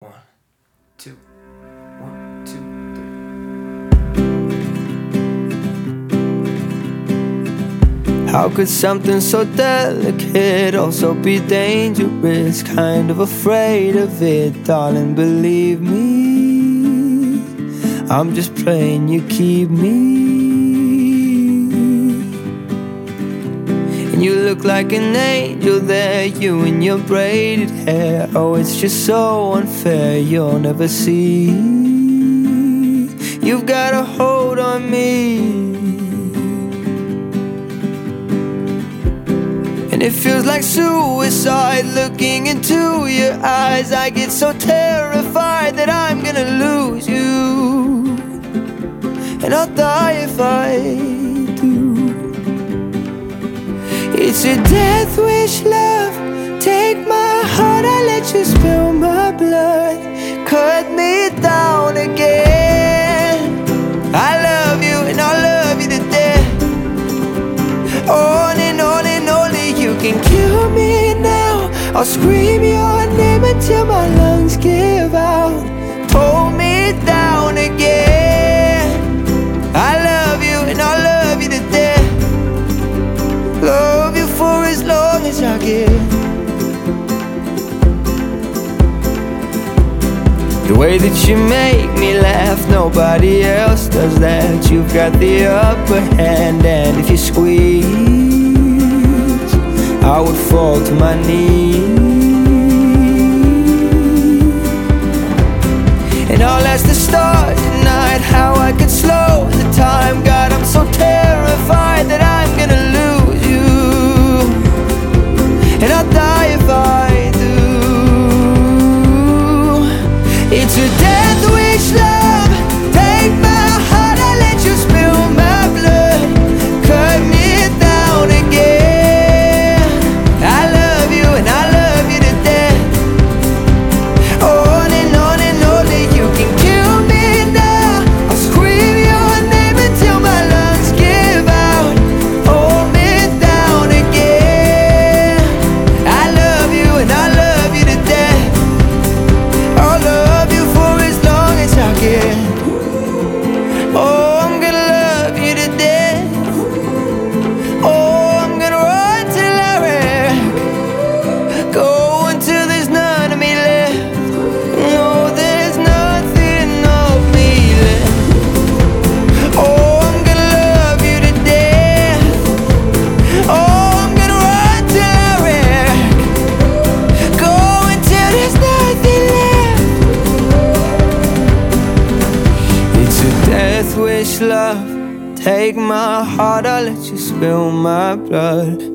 One, two, 1, 2, 3. How could something so delicate also be dangerous? Kind of afraid of it, darling, believe me. I'm just playing, you keep me. And you look like an angel there, you and your braided hair. Oh, it's just so unfair, you'll never see. You've got a hold on me, and it feels like suicide looking into your eyes. I get so terrified that I'm gonna lose you, and I'll die if I do. It's a death wish, love. Take my heart, I let you spill my blood. Cut me down again. I love you and I'll love you to death. On and only you can kill me now. I'll scream your name until my lungs give out. Pull me down again. I love you and I'll love you to death. Love you for as long as I can. The way that you make me laugh, nobody else does that. You've got the upper hand, and if you squeeze, I would fall to my knees. And I'll ask the stars tonight how I could slow the time. God, I'm so terrified that I'm gonna lose you, and I'll die if I do. It's a death wish, love. Take my heart, I let you spill my blood. Cut me down again. I love you and I love you to death. On and only you can kill me now. I'll scream your name until my lungs give out. Hold me down again. I love you and I love you to death. I'll love you for as long as I can. Oh, I'm gonna love you to death. Oh, I'm gonna run till I wreck. Go until there's none of me left. No, there's nothing of me left. Oh, I'm gonna love you to death. Oh, I'm gonna run till I wreck. Go until there's nothing left. It's a death wish, love. Take my heart, I'll let you spill my blood.